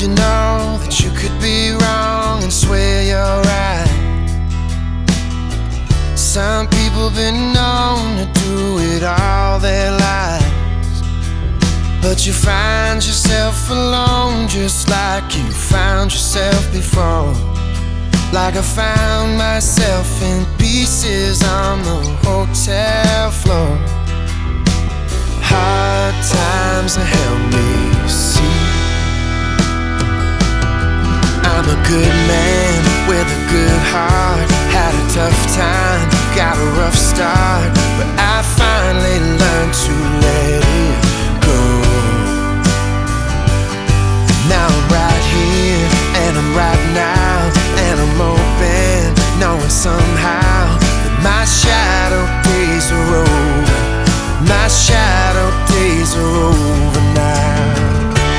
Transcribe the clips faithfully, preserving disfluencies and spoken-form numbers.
you know that you could be wrong and swear you're right? Some people been known to do it all their lives, but you find yourself alone just like you found yourself before. Like I found myself in pieces on the hotel floor. Hard times have helped me see I'm a good man with a good heart. Had a tough time, got a rough start, but I finally learned to let it go. Now I'm right here, and I'm right now, and I'm open, knowing somehow that my shadow days are over. My shadow days are over now.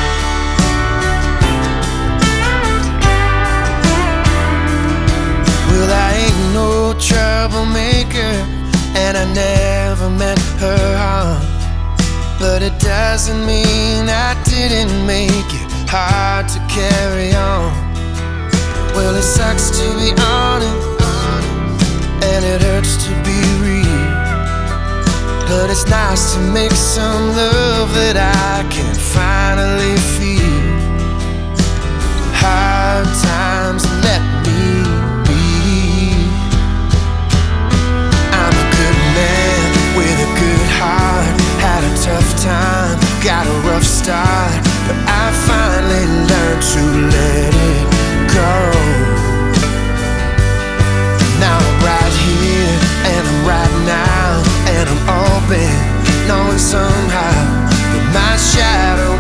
Well, I ain't no troublemaker, and I never meant her harm, but it doesn't mean I didn't make it hard to carry on. Well, it sucks to be honest, and it hurts to be real, but it's nice to make some love that I can finally feel. Hard times let me be. I'm a good man with a good heart. Had a tough time, got a rough start, but I finally learned to let it go. Now I'm right here, and I'm right now, and I'm open, knowing somehow that my shadow